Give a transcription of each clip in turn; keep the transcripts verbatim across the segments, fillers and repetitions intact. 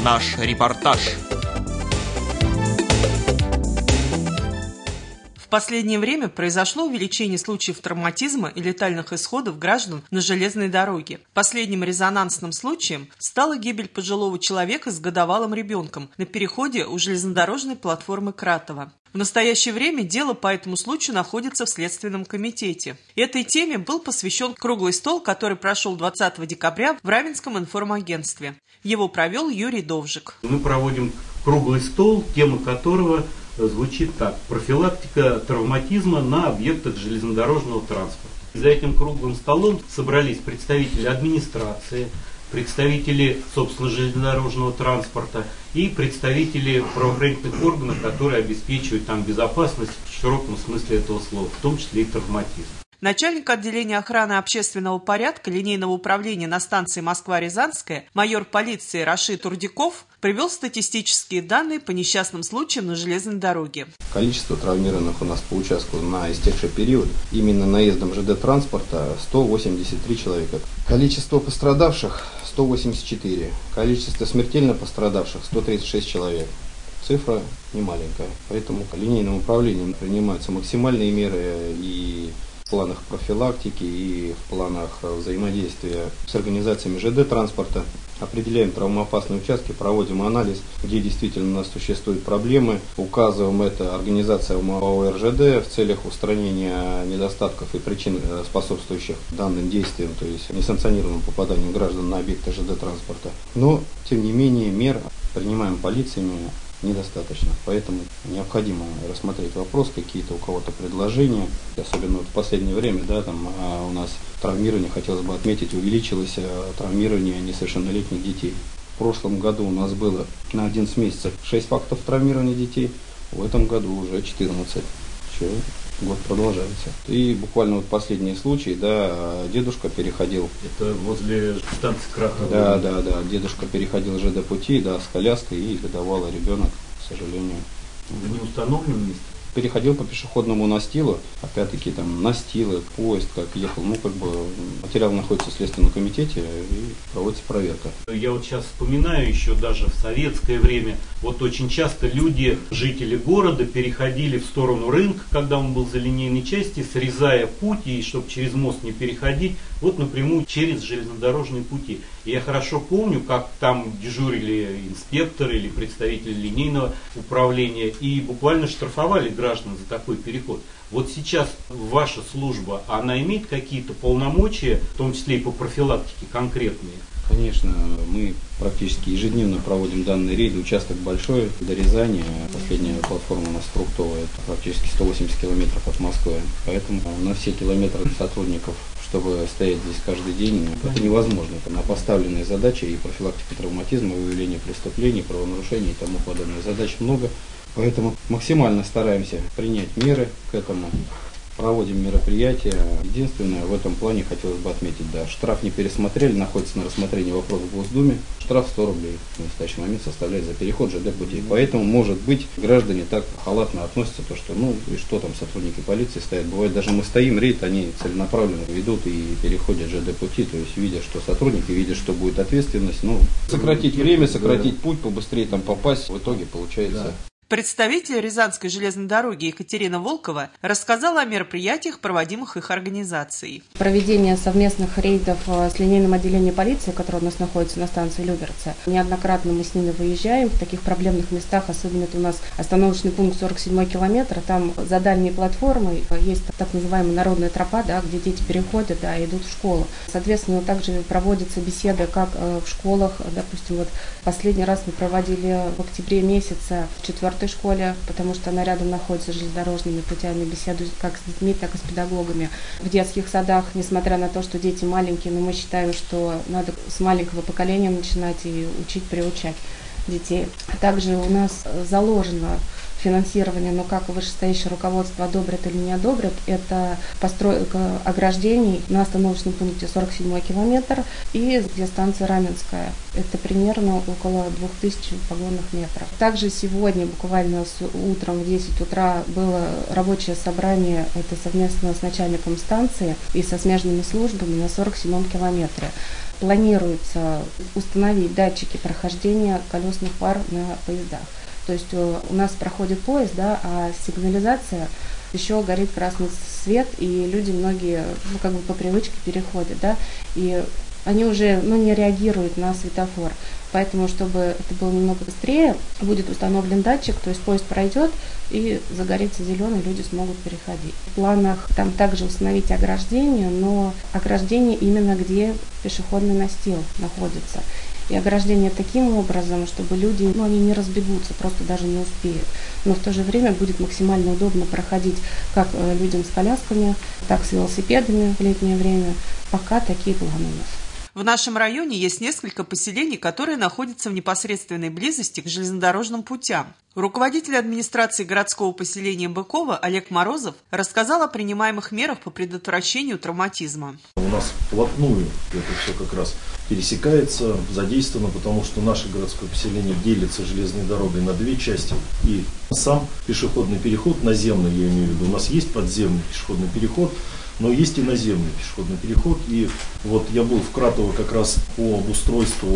Наш репортаж. В последнее время произошло увеличение случаев травматизма и летальных исходов граждан на железной дороге. Последним резонансным случаем стала гибель пожилого человека с годовалым ребенком на переходе у железнодорожной платформы Кратово. В настоящее время дело по этому случаю находится в Следственном комитете. Этой теме был посвящен круглый стол, который прошел двадцатого декабря в Раменском информагентстве. Его провел Юрий Довжик. Мы проводим круглый стол, тема которого звучит так: профилактика травматизма на объектах железнодорожного транспорта. За этим круглым столом собрались представители администрации, представители, собственно, железнодорожного транспорта и представители правоохранительных органов, которые обеспечивают там безопасность в широком смысле этого слова, в том числе и травматизм. Начальник отделения охраны общественного порядка линейного управления на станции Москва-Рязанская, майор полиции Рашид Урдиков, привел статистические данные по несчастным случаям на железной дороге. Количество травмированных у нас по участку на истекший период именно наездом ЖД-транспорта сто восемьдесят три человека. Количество пострадавших сто восемьдесят четыре. Количество смертельно пострадавших сто тридцать шесть человек. Цифра немаленькая. Поэтому линейным управлением принимаются максимальные меры и в планах профилактики, и в планах взаимодействия с организациями ЖД-транспорта. Определяем травмоопасные участки, проводим анализ, где действительно у нас существуют проблемы. Указываем это организациям ОАО РЖД в целях устранения недостатков и причин, способствующих данным действиям, то есть несанкционированному попаданию граждан на объекты ЖД-транспорта. Но, тем не менее, мер принимаем полициями недостаточно, поэтому необходимо рассмотреть вопрос, какие-то у кого-то предложения, особенно вот в последнее время, да, там а у нас травмирование, хотелось бы отметить, увеличилось травмирование несовершеннолетних детей. В прошлом году у нас было на одиннадцать месяцев шесть фактов травмирования детей, в этом году уже четырнадцать. Еще год продолжается. И буквально вот последние случаи, да, дедушка переходил. Это возле станции Кратово. Да, да, да. Дедушка переходил ЖД-пути, да, с коляской, и годовалый ребенок, к сожалению. В неустановленном месте? Переходил по пешеходному настилу, опять-таки там настилы, поезд, как ехал, ну как бы материал находится в Следственном комитете и проводится проверка. Я вот сейчас вспоминаю еще даже в советское время, вот очень часто люди, жители города, переходили в сторону рынка, когда он был за линейной части, срезая путь, и чтобы через мост не переходить, вот напрямую через железнодорожные пути. И я хорошо помню, как там дежурили инспекторы или представители линейного управления и буквально штрафовали граждан за такой переход. Вот сейчас ваша служба, она имеет какие-то полномочия, в том числе и по профилактике конкретные? Конечно, мы практически ежедневно проводим данные рейды. Участок большой, до Рязани. Последняя платформа у нас фруктовая, это практически сто восемьдесят километров от Москвы. Поэтому на все километры сотрудников, чтобы стоять здесь каждый день, это невозможно. Это на поставленные задачи и профилактика травматизма, выявление преступлений, правонарушений и тому подобное. Задач много, поэтому максимально стараемся принять меры к этому. Проводим мероприятия. Единственное, в этом плане хотелось бы отметить, да, штраф не пересмотрели, находится на рассмотрении вопрос в Госдуме. Штраф сто рублей в настоящий момент составляет за переход ЖД-путей. Поэтому, может быть, граждане так халатно относятся, то что, ну, и что там, сотрудники полиции стоят. Бывает, даже мы стоим, рейд, они целенаправленно ведут и переходят ЖД-пути, то есть видя, что сотрудники, видя, что будет ответственность, ну, сократить время, сократить путь, побыстрее там попасть, в итоге получается... Представитель Рязанской железной дороги Екатерина Волкова рассказала о мероприятиях, проводимых их организацией. Проведение совместных рейдов с линейным отделением полиции, которое у нас находится на станции Люберцы. Неоднократно мы с ними выезжаем в таких проблемных местах, особенно это у нас остановочный пункт сорок седьмой километр. Там за дальней платформой есть так называемая народная тропа, да, где дети переходят, да, идут в школу. Соответственно, также проводятся беседы как в школах. Допустим, вот последний раз мы проводили в октябре месяце в четвертом школе, потому что она рядом находится с железнодорожными путями, беседуют как с детьми, так и с педагогами. В детских садах, несмотря на то, что дети маленькие, но мы считаем, что надо с маленького поколения начинать и учить, приучать детей. Также у нас заложено в финансирования, но как вышестоящее руководство одобрит или не одобрит, это постройка ограждений на остановочном пункте сорок седьмой километр и где станция Раменская. Это примерно около двух тысяч погонных метров. Также сегодня, буквально с утром в десять утра, было рабочее собрание, это совместно с начальником станции и со смежными службами на сорок седьмом километре. Планируется установить датчики прохождения колесных фар на поездах. То есть у нас проходит поезд, да, а сигнализация еще горит красный свет, и люди многие, ну, как бы по привычке переходят, да, и они уже, ну, не реагируют на светофор. Поэтому, чтобы это было немного быстрее, будет установлен датчик, то есть поезд пройдет и загорится зеленый, люди смогут переходить. В планах там также установить ограждение, но ограждение именно где пешеходный настил находится. И ограждение таким образом, чтобы люди, ну, они не разбегутся, просто даже не успеют. Но в то же время будет максимально удобно проходить как людям с колясками, так и с велосипедами в летнее время. Пока такие планы у нас. В нашем районе есть несколько поселений, которые находятся в непосредственной близости к железнодорожным путям. Руководитель администрации городского поселения Быково Олег Морозов рассказал о принимаемых мерах по предотвращению травматизма. У нас вплотную это все как раз пересекается, задействовано, потому что наше городское поселение делится железной дорогой на две части. И сам пешеходный переход, наземный я имею в виду, у нас есть подземный пешеходный переход, но есть и наземный пешеходный переход. И вот я был в Кратово как раз по обустройству,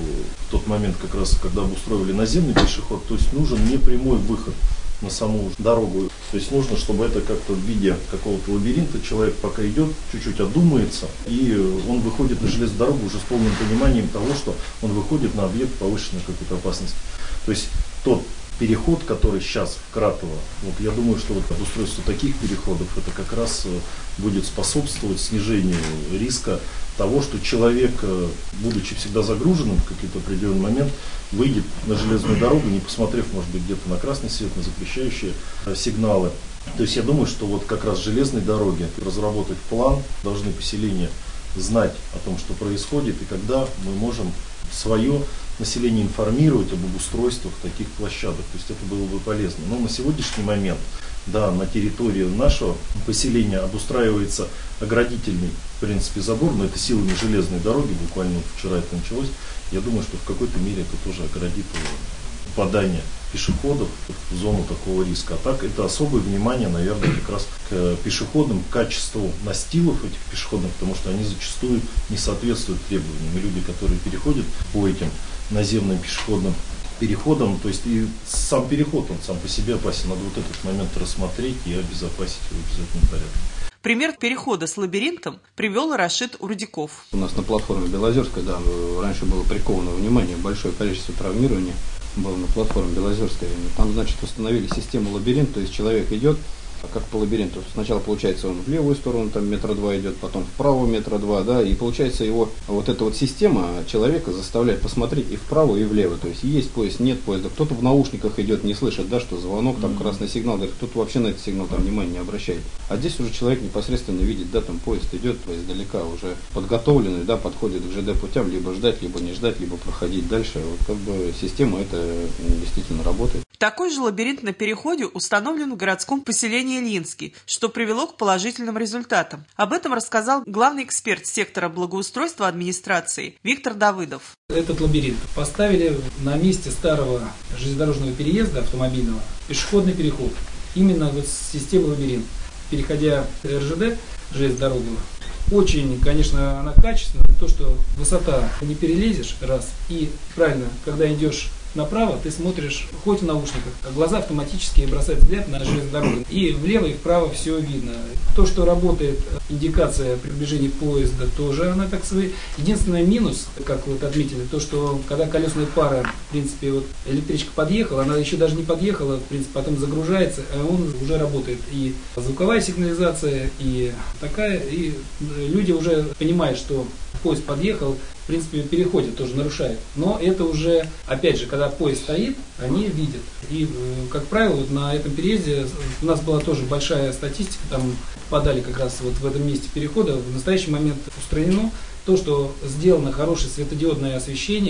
в тот момент как раз, когда обустроивали наземный пешеход, то есть нужен не прямой выход на саму дорогу. То есть нужно, чтобы это как-то в виде какого-то лабиринта человек пока идет, чуть-чуть одумается, и он выходит на железную дорогу уже с полным пониманием того, что он выходит на объект повышенной какой-то опасности. То есть тот переход, который сейчас в Кратово, вот я думаю, что вот обустройство таких переходов, это как раз будет способствовать снижению риска того, что человек, будучи всегда загруженным в какой-то определенный момент, выйдет на железную дорогу, не посмотрев, может быть, где-то на красный свет, на запрещающие сигналы. То есть я думаю, что вот как раз железные дороги, разработать план, должны поселения знать о том, что происходит, и когда мы можем свое население информировать об обустройствах таких площадок. То есть это было бы полезно. Но на сегодняшний момент, да, на территории нашего поселения обустраивается оградительный, в принципе, забор, но это силами железной дороги, буквально вот вчера это началось. Я думаю, что в какой-то мере это тоже оградит попадание пешеходов в зону такого риска. А так это особое внимание, наверное, как раз к пешеходам, к качеству настилов этих пешеходных, потому что они зачастую не соответствуют требованиям. И люди, которые переходят по этим наземным пешеходным переходам, то есть и сам переход, он сам по себе опасен. Надо вот этот момент рассмотреть и обезопасить его в обязательном порядке. Пример перехода с лабиринтом привел Рашид Урдиков. У нас на платформе Белозерской, да, раньше было приковано внимание, большое количество травмирования было на платформе Белозерской. Там, значит, установили систему лабиринт, то есть человек идет, как по лабиринту. Сначала, получается, он в левую сторону, там метра два идет, потом вправо метра два, да, и получается его вот эта вот система человека заставляет посмотреть и вправо, и влево. То есть есть поезд, нет поезда. Кто-то в наушниках идет, не слышит, да, что звонок, там красный сигнал, говорит, кто-то вообще на этот сигнал там внимания не обращает. А здесь уже человек непосредственно видит, да, там поезд идет, то есть издалека уже подготовленный, да, подходит к ЖД путям, либо ждать, либо не ждать, либо проходить дальше. Вот как бы система эта действительно работает. Такой же лабиринт на переходе установлен в городском поселении Ильинский, что привело к положительным результатам. Об этом рассказал главный эксперт сектора благоустройства администрации Виктор Давыдов. Этот лабиринт поставили на месте старого железнодорожного переезда автомобильного пешеходный переход. Именно вот с системы лабиринт. Переходя эр жэ дэ, железную дорогу, очень, конечно, она качественная. То, что высота не перелезешь, раз. И правильно, когда идешь направо, ты смотришь хоть в наушниках, а глаза автоматически бросают взгляд на железную дорогу. И влево и вправо все видно. То, что работает индикация приближения поезда, тоже она так свои. Единственный минус, как вот отметили, то, что когда колесная пара, в принципе, вот электричка подъехала, она еще даже не подъехала, в принципе, потом загружается, а он уже работает. И звуковая сигнализация, и такая, и люди уже понимают, что поезд подъехал, в принципе, переходят, тоже нарушают. Но это уже, опять же, когда поезд стоит, они видят. И, как правило, вот на этом переезде у нас была тоже большая статистика, там подали как раз вот в этом месте перехода. В настоящий момент устранено то, что сделано хорошее светодиодное освещение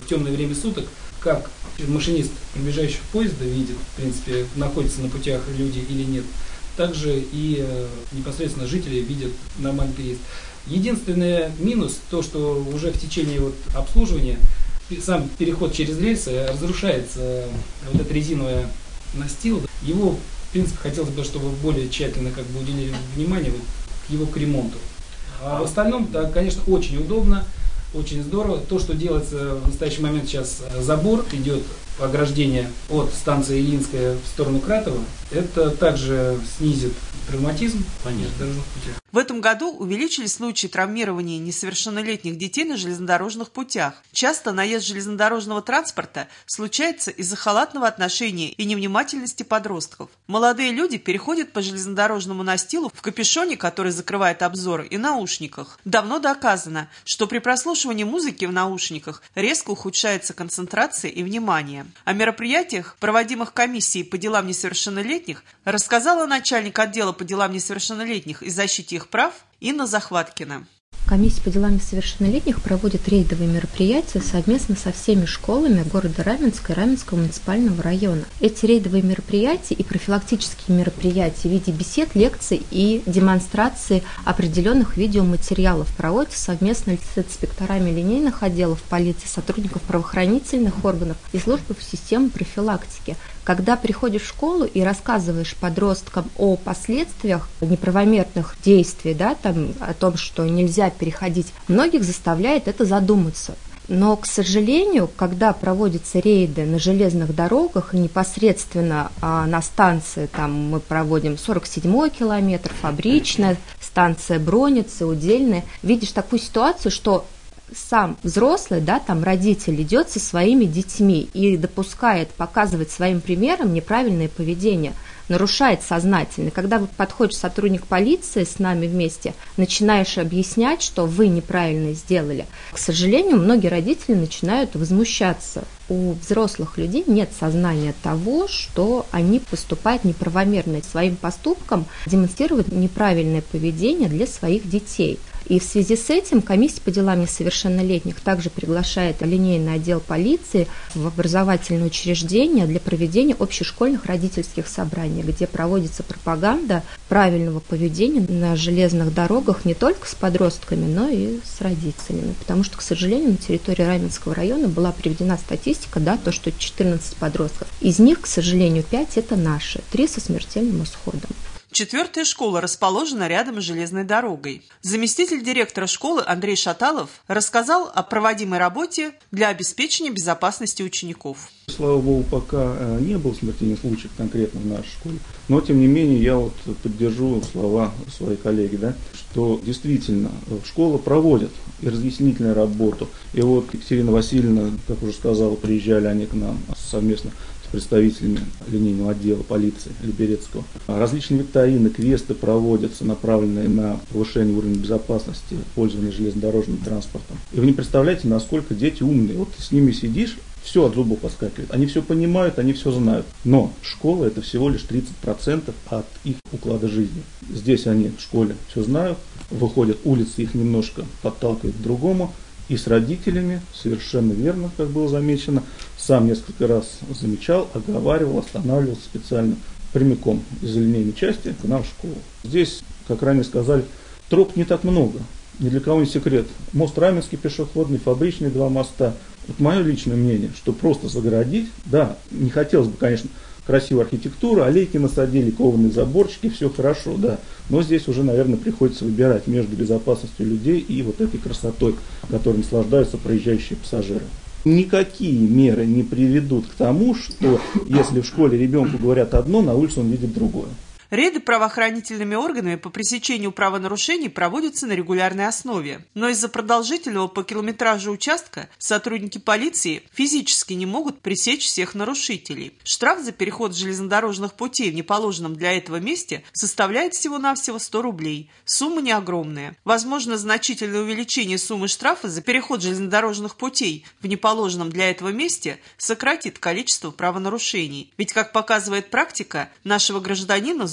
темное время суток, как машинист приближающего поезда видит, в принципе, находятся на путях люди или нет, также и э, непосредственно жители видят нормальный переезд. Единственный минус, то, что уже в течение вот обслуживания сам переход через рельсы разрушается вот эта резиновая настил. Его, в принципе, хотелось бы, чтобы более тщательно как бы уделили внимание вот к его к ремонту. А в остальном, да, конечно, очень удобно, очень здорово. То, что делается в настоящий момент сейчас, забор идет, ограждение от станции Ильинская в сторону Кратова, это также снизит травматизм дорожных путях. В этом году увеличились случаи травмирования несовершеннолетних детей на железнодорожных путях. Часто наезд железнодорожного транспорта случается из-за халатного отношения и невнимательности подростков. Молодые люди переходят по железнодорожному настилу в капюшоне, который закрывает обзор, и наушниках. Давно доказано, что при прослушивании музыки в наушниках резко ухудшается концентрация и внимание. О мероприятиях, проводимых комиссией по делам несовершеннолетних, рассказала начальник отдела по делам несовершеннолетних и защите их прав Инна Захваткина. Комиссия по делам несовершеннолетних проводит рейдовые мероприятия совместно со всеми школами города Раменска и Раменского муниципального района. Эти рейдовые мероприятия и профилактические мероприятия в виде бесед, лекций и демонстрации определенных видеоматериалов проводятся совместно с инспекторами линейных отделов полиции, сотрудников правоохранительных органов и службы системы профилактики. Когда приходишь в школу и рассказываешь подросткам о последствиях неправомерных действий, да, там, о том, что нельзя переходить, многих заставляет это задуматься. Но, к сожалению, когда проводятся рейды на железных дорогах, непосредственно а, на станции, там мы проводим сорок седьмой километр, Фабричная, станция Броницы, Удельная, видишь такую ситуацию, что сам взрослый, да, там родитель идет со своими детьми и допускает, показывает своим примером неправильное поведение, нарушает сознательно. Когда подходит сотрудник полиции с нами вместе, начинаешь объяснять, что вы неправильно сделали. К сожалению, многие родители начинают возмущаться. У взрослых людей нет сознания того, что они поступают неправомерно, своим поступком демонстрируют неправильное поведение для своих детей. И в связи с этим комиссия по делам несовершеннолетних также приглашает линейный отдел полиции в образовательное учреждение для проведения общешкольных родительских собраний, где проводится пропаганда правильного поведения на железных дорогах не только с подростками, но и с родителями. Потому что, к сожалению, на территории Раменского района была приведена статистика, да, то, что четырнадцать подростков. Из них, к сожалению, пять это наши, три со смертельным исходом. Четвертая школа расположена рядом с железной дорогой. Заместитель директора школы Андрей Шаталов рассказал о проводимой работе для обеспечения безопасности учеников. Слава богу, пока не было смертельных случаев конкретно в нашей школе, но тем не менее я вот поддержу слова своей коллеги, да, что действительно школа проводит и разъяснительную работу. И вот Екатерина Васильевна, как уже сказала, приезжали они к нам совместно с представителями линейного отдела полиции Либерецкого. Различные викторины, квесты проводятся, направленные на повышение уровня безопасности пользования железнодорожным транспортом. И вы не представляете, насколько дети умные. Вот ты с ними сидишь, все от зубов подскакивает. Они все понимают, они все знают. Но школа — это всего лишь тридцать процентов от их уклада жизни. Здесь они в школе все знают, выходят, улицы их немножко подталкивают к другому. И с родителями, совершенно верно, как было замечено, сам несколько раз замечал, оговаривал, останавливал специально прямиком из линейной части к нам в школу. Здесь, как ранее сказали, троп не так много. Ни для кого не секрет. Мост Раменский пешеходный, Фабричный, два моста. Вот мое личное мнение, что просто загородить, да, не хотелось бы, конечно, красивая архитектура, аллейки насадили, кованые заборчики, все хорошо, да. Но здесь уже, наверное, приходится выбирать между безопасностью людей и вот этой красотой, которой наслаждаются проезжающие пассажиры. Никакие меры не приведут к тому, что если в школе ребенку говорят одно, на улице он видит другое. Рейды правоохранительными органами по пресечению правонарушений проводятся на регулярной основе. Но из-за продолжительного по километражу участка сотрудники полиции физически не могут пресечь всех нарушителей. Штраф за переход железнодорожных путей в неположенном для этого месте составляет всего-навсего сто рублей. Сумма не огромная. Возможно, значительное увеличение суммы штрафа за переход железнодорожных путей в неположенном для этого месте сократит количество правонарушений. Ведь, как показывает практика, нашего гражданина с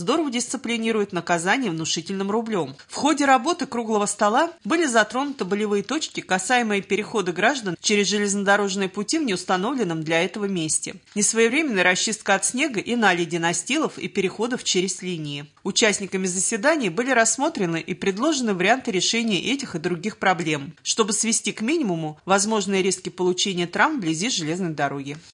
здорово дисциплинирует наказание внушительным рублем. В ходе работы круглого стола были затронуты болевые точки, касаемые перехода граждан через железнодорожные пути в неустановленном для этого месте. Несвоевременная расчистка от снега и наледи настилов и переходов через линии. Участниками заседаний были рассмотрены и предложены варианты решения этих и других проблем, чтобы свести к минимуму возможные риски получения травм вблизи железной дороги.